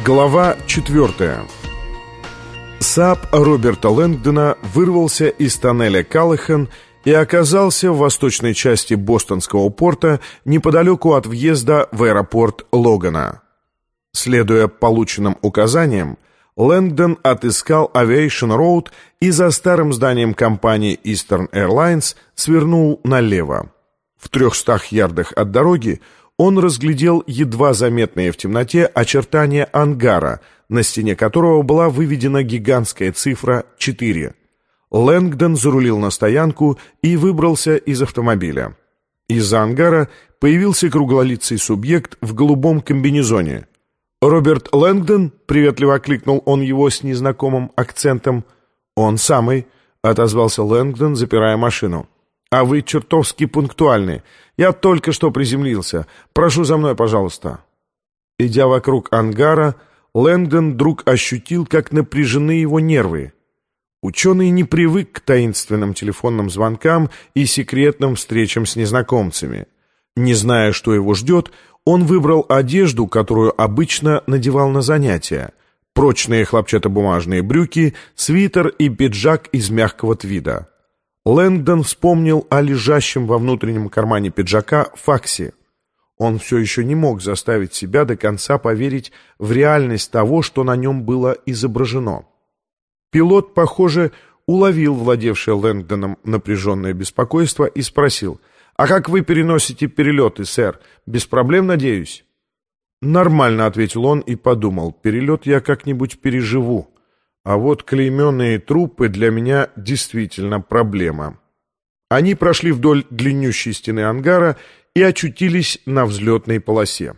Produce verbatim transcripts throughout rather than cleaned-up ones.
Глава четвертая. Сааб Роберта Лэнгдона вырвался из тоннеля Каллахан и оказался в восточной части бостонского порта неподалеку от въезда в аэропорт Логана. Следуя полученным указаниям, Лэнгдон отыскал Aviation Road и за старым зданием компании Eastern Airlines свернул налево. В трехстах ярдах от дороги он разглядел едва заметные в темноте очертания ангара, на стене которого была выведена гигантская цифра четыре. Лэнгдон зарулил на стоянку и выбрался из автомобиля. Из-за ангара появился круглолицый субъект в голубом комбинезоне. «Роберт Лэнгдон?» — приветливо окликнул он его с незнакомым акцентом. «Он самый», — отозвался Лэнгдон, запирая машину. «А вы чертовски пунктуальны. Я только что приземлился. Прошу за мной, пожалуйста». Идя вокруг ангара, Лэнгдон вдруг ощутил, как напряжены его нервы. Ученый не привык к таинственным телефонным звонкам и секретным встречам с незнакомцами. Не зная, что его ждет, он выбрал одежду, которую обычно надевал на занятия. Прочные хлопчатобумажные брюки, свитер и пиджак из мягкого твида. Лэнгдон вспомнил о лежащем во внутреннем кармане пиджака факсе. Он все еще не мог заставить себя до конца поверить в реальность того, что на нем было изображено. Пилот, похоже, уловил владевшее Лэнгдоном напряженное беспокойство и спросил: «А как вы переносите перелеты, сэр? Без проблем, надеюсь?» «Нормально», — ответил он и подумал, «перелет я как-нибудь переживу. А вот клейменные трупы для меня действительно проблема». Они прошли вдоль длиннющей стены ангара и очутились на взлетной полосе.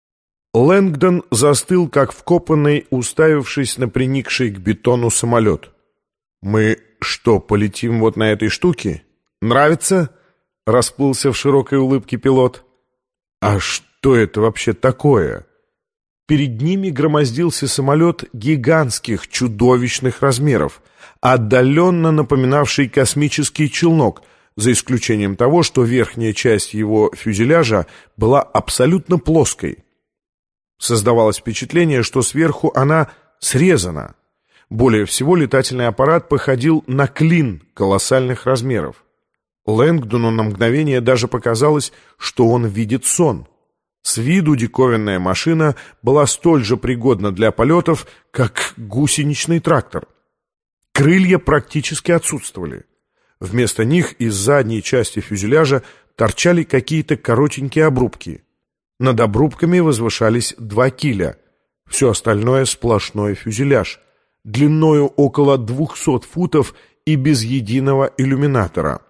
Лэнгдон застыл, как вкопанный, уставившись на приникший к бетону самолет. «Мы что, полетим вот на этой штуке? Нравится?» — расплылся в широкой улыбке пилот. «А что это вообще такое?» Перед ними громоздился самолет гигантских, чудовищных размеров, отдаленно напоминавший космический челнок, за исключением того, что верхняя часть его фюзеляжа была абсолютно плоской. Создавалось впечатление, что сверху она срезана. Более всего летательный аппарат походил на клин колоссальных размеров. Лэнгдону на мгновение даже показалось, что он видит сон. С виду диковинная машина была столь же пригодна для полетов, как гусеничный трактор. Крылья практически отсутствовали. Вместо них из задней части фюзеляжа торчали какие-то коротенькие обрубки. Над обрубками возвышались два киля. Все остальное сплошной фюзеляж, длиною около двухсот футов и без единого иллюминатора.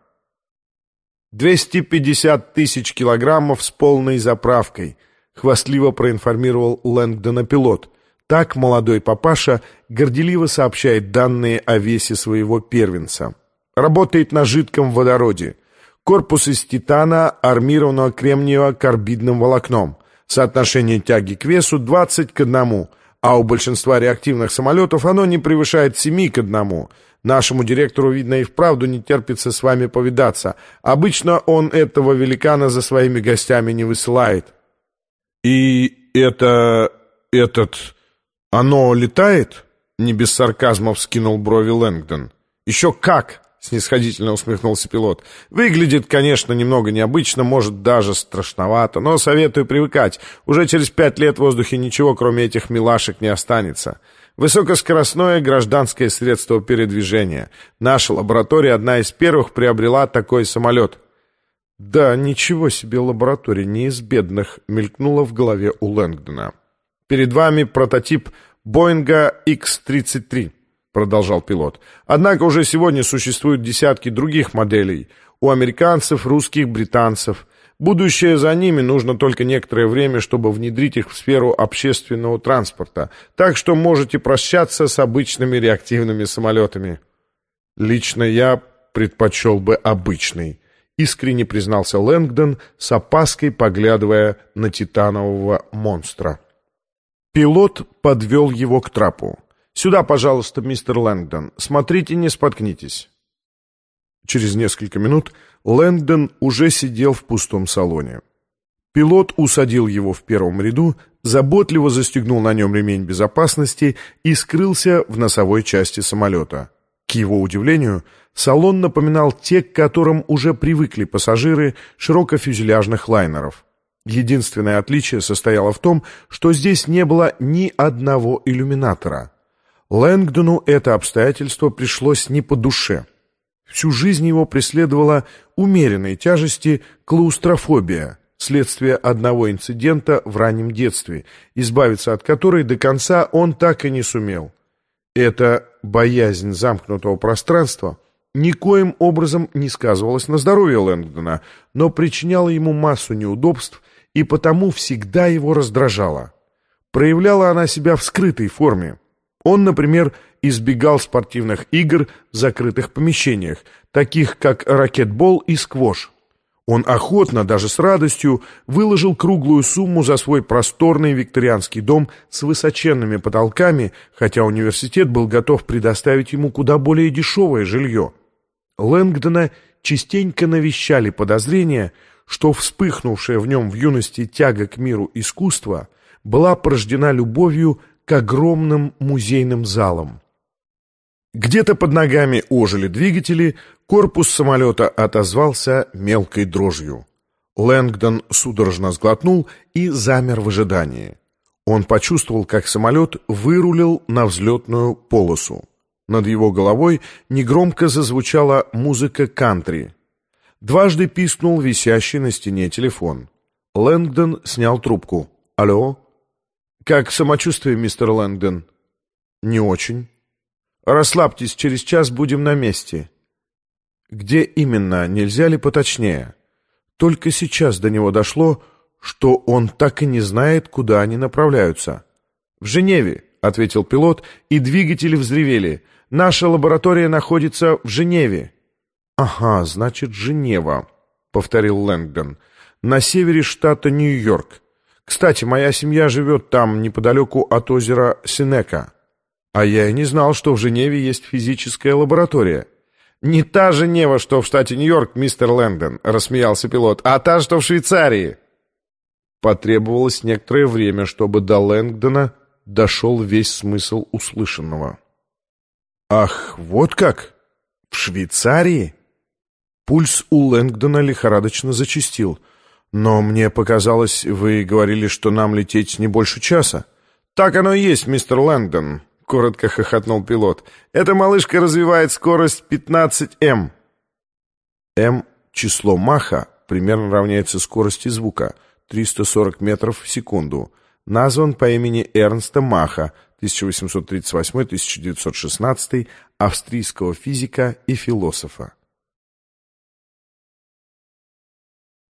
«двести пятьдесят тысяч килограммов с полной заправкой», — хвастливо проинформировал Лэнгдона пилот. Так молодой папаша горделиво сообщает данные о весе своего первенца. Работает на жидком водороде. Корпус из титана, армированного кремниево-карбидным волокном. Соотношение тяги к весу двадцать к одному, а у большинства реактивных самолетов оно не превышает семь к одному. Нашему директору, видно, и вправду не терпится с вами повидаться. Обычно он этого великана за своими гостями не высылает». «И это... этот... оно летает?» — не без сарказма вскинул брови Лэнгдон. «Еще как!» — снисходительно усмехнулся пилот. «Выглядит, конечно, немного необычно, может, даже страшновато, но советую привыкать. Уже через пять лет в воздухе ничего, кроме этих милашек, не останется. Высокоскоростное гражданское средство передвижения. Наша лаборатория одна из первых приобрела такой самолет». «Да, ничего себе лаборатория, не из бедных», — мелькнуло в голове у Лэнгдона. «Перед вами прототип Боинга икс тридцать три», — продолжал пилот. «Однако уже сегодня существуют десятки других моделей. У американцев, русских, британцев. Будущее за ними, нужно только некоторое время, чтобы внедрить их в сферу общественного транспорта. Так что можете прощаться с обычными реактивными самолетами». «Лично я предпочел бы обычный», — искренне признался Лэнгдон, с опаской поглядывая на титанового монстра. Пилот подвел его к трапу. «Сюда, пожалуйста, мистер Лэнгдон. Смотрите, не споткнитесь». Через несколько минут Лэнгдон уже сидел в пустом салоне. Пилот усадил его в первом ряду, заботливо застегнул на нем ремень безопасности и скрылся в носовой части самолета. К его удивлению, салон напоминал те, к которым уже привыкли пассажиры широкофюзеляжных лайнеров. Единственное отличие состояло в том, что здесь не было ни одного иллюминатора. Лэнгдону это обстоятельство пришлось не по душе. Всю жизнь его преследовала умеренной тяжести клаустрофобия, следствие одного инцидента в раннем детстве, избавиться от которой до конца он так и не сумел. Эта боязнь замкнутого пространства никоим образом не сказывалась на здоровье Лэнгдона, но причиняла ему массу неудобств и потому всегда его раздражала. Проявляла она себя в скрытой форме. Он, например, избегал спортивных игр в закрытых помещениях, таких как ракетбол и сквош. Он охотно, даже с радостью, выложил круглую сумму за свой просторный викторианский дом с высоченными потолками, хотя университет был готов предоставить ему куда более дешевое жилье. Лэнгдона частенько навещали подозрения, что вспыхнувшая в нем в юности тяга к миру искусства была порождена любовью к огромным музейным залам. Где-то под ногами ожили двигатели, корпус самолета отозвался мелкой дрожью. Лэнгдон судорожно сглотнул и замер в ожидании. Он почувствовал, как самолет вырулил на взлетную полосу. Над его головой негромко зазвучала музыка кантри. Дважды пискнул висящий на стене телефон. Лэнгдон снял трубку. «Алло?» «Как самочувствие, мистер Лэнгдон?» «Не очень». «Расслабьтесь, через час будем на месте». «Где именно? Нельзя ли поточнее?» Только сейчас до него дошло, что он так и не знает, куда они направляются. «В Женеве», — ответил пилот, и двигатели взревели. «Наша лаборатория находится в Женеве». «Ага, значит, Женева», — повторил Лэнгдон. «На севере штата Нью-Йорк. Кстати, моя семья живет там, неподалеку от озера Сенека. А я и не знал, что в Женеве есть физическая лаборатория». «Не та Женева, что в штате Нью-Йорк, мистер Лэнгдон», — рассмеялся пилот, «а та, что в Швейцарии». Потребовалось некоторое время, чтобы до Лэнгдона дошел весь смысл услышанного. «Ах, вот как? В Швейцарии?» Пульс у Лэнгдона лихорадочно зачастил. «Но мне показалось, вы говорили, что нам лететь не больше часа». «Так оно и есть, мистер Лэнгдон», — коротко хохотнул пилот. «Эта малышка развивает скорость пятнадцать эм». М — число Маха, примерно равняется скорости звука, триста сорок метров в секунду. Назван по имени Эрнста Маха, тысяча восемьсот тридцать восьмой — тысяча девятьсот шестнадцатый, австрийского физика и философа.